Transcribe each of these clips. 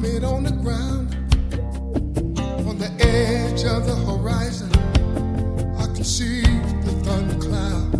mermaid on the ground, on the edge of the horizon. I can see the thundercloud,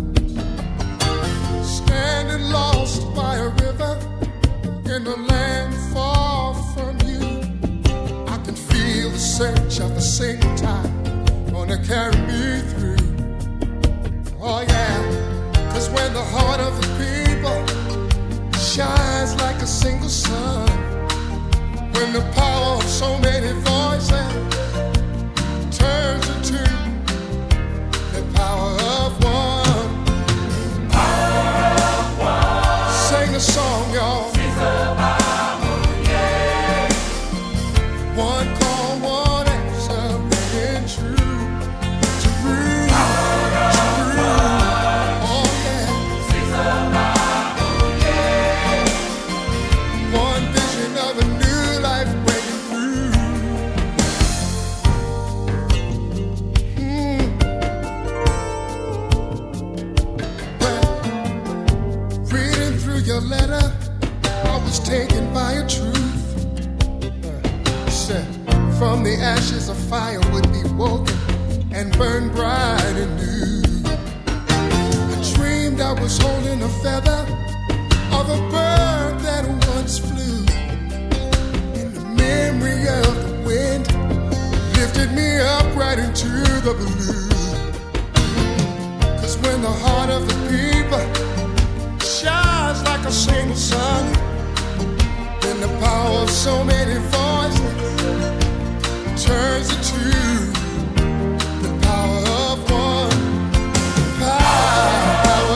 standing lost by a river in a land far from you. I can feel the search of the sinking tide gonna carry me through. Oh yeah, 'cause when the heart of the people shines like a single sun, when the power of so many voices turns into the power of one. Power of one. Sing a song, y'all. Sings the Bible, yeah. One call, one answer, ringing true. True. Power of one. Oh yeah. Sings the Bible, yeah. One vision of a new life breaking through. Well, reading through your letter, I was taken by a truth. You said, from the ashes a fire would be woken and burn bright and new. I dreamed I was holding a feather of a bird that once flew, and the memory of the wind lifted me up right into the blue. 'Cause when the heart of the people shines like a single sun, then the power of so many voices turns into the power of one. Power.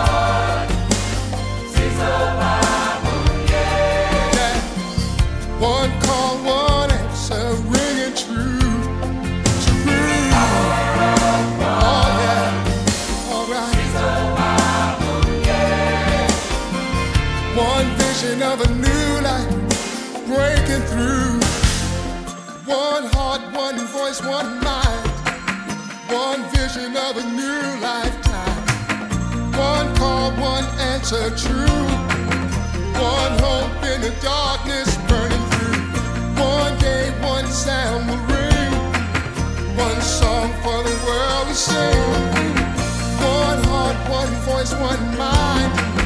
Sings the Bible, yeah. One call, one answer, ringing true. True. Oh yeah. All right. Sings the Bible, yeah. One vision of a new life breaking through. One heart, one voice, one mind. One vision of a new lifetime. One call, one answer, true. One hope in the darkness burning through. One day, one sound will ring. One song for the world to sing. One heart, one voice, one mind.